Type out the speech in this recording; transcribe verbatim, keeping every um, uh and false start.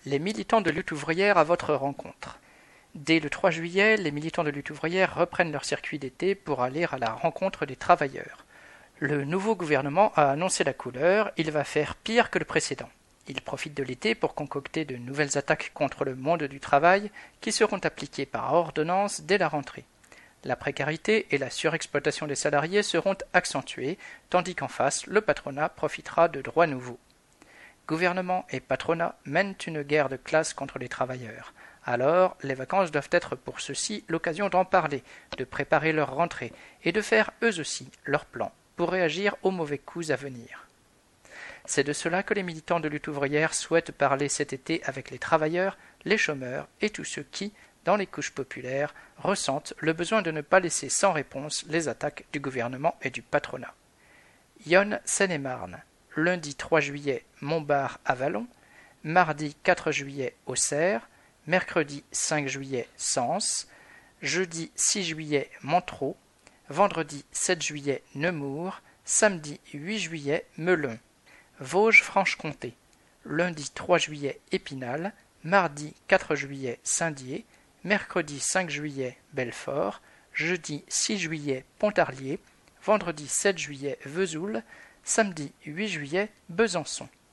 Les militants de lutte ouvrière à votre rencontre. Dès le trois juillet, les militants de lutte ouvrière reprennent leur circuit d'été pour aller à la rencontre des travailleurs. Le nouveau gouvernement a annoncé la couleur, il va faire pire que le précédent. Il profite de l'été pour concocter de nouvelles attaques contre le monde du travail qui seront appliquées par ordonnance dès la rentrée. La précarité et la surexploitation des salariés seront accentuées, tandis qu'en face, le patronat profitera de droits nouveaux. Gouvernement et patronat mènent une guerre de classe contre les travailleurs. Alors, les vacances doivent être pour ceux-ci l'occasion d'en parler, de préparer leur rentrée et de faire eux aussi leurs plans pour réagir aux mauvais coups à venir. C'est de cela que les militants de lutte ouvrière souhaitent parler cet été avec les travailleurs, les chômeurs et tous ceux qui, dans les couches populaires, ressentent le besoin de ne pas laisser sans réponse les attaques du gouvernement et du patronat. Yonne, Seine-et-Marne. Lundi trois juillet, Montbard-Avallon. Mardi quatre juillet, Auxerre. Mercredi cinq juillet, Sens. Jeudi six juillet, Montereau. Vendredi sept juillet, Nemours. Samedi huit juillet, Melun. Vosges-Franche-Comté. Lundi trois juillet, Épinal. Mardi quatre juillet, Saint-Dié. Mercredi cinq juillet, Belfort. Jeudi six juillet, Pontarlier. Vendredi sept juillet, Vesoul. Samedi huit juillet, Besançon.